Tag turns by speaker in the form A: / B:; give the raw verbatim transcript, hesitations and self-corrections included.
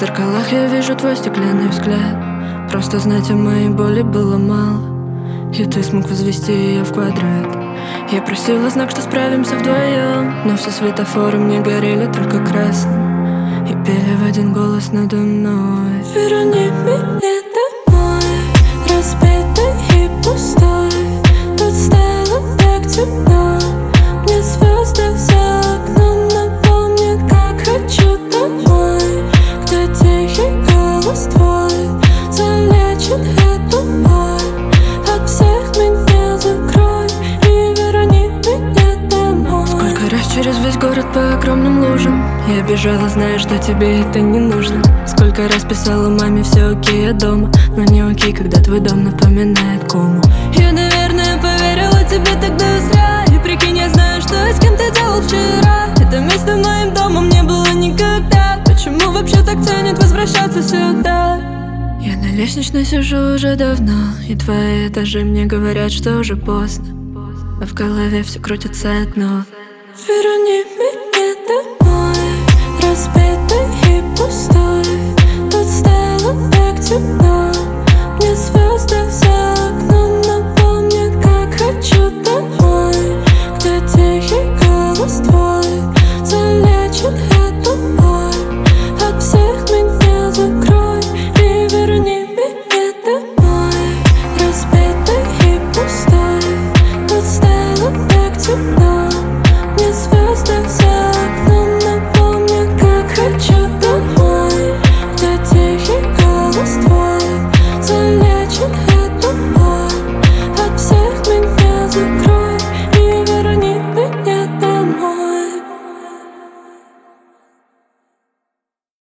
A: зеркалах я вижу твой стеклянный взгляд. Просто знать о моей боли было мало, и ты смог возвести ее в квадрат. Я просила знак, что справимся вдвоем, но все светофоры мне горели только красным и пели в один голос надо мной: верни меня домой, разбитый и пустой. Тут стало так темно, мне звезды за окном напомнят, как хочу домой, где тихий голос твой залечит эту боль. От всех меня закрой и верни меня домой. Сколько раз через весь город по огромным лужам я бежала, зная, что тебе это не нужно. Сколько раз писала маме: все окей, я дома. Но не окей, когда твой дом напоминает кому. Я, наверное, поверила тебе тогда зря. И прикинь, я знаю, что с кем ты делал вчера. Это место моим домом не было никогда. Почему вообще так тянет возвращаться сюда? Я на лестничной сижу уже давно, и твои этажи мне говорят, что уже поздно, а в голове все крутится одно: верни меня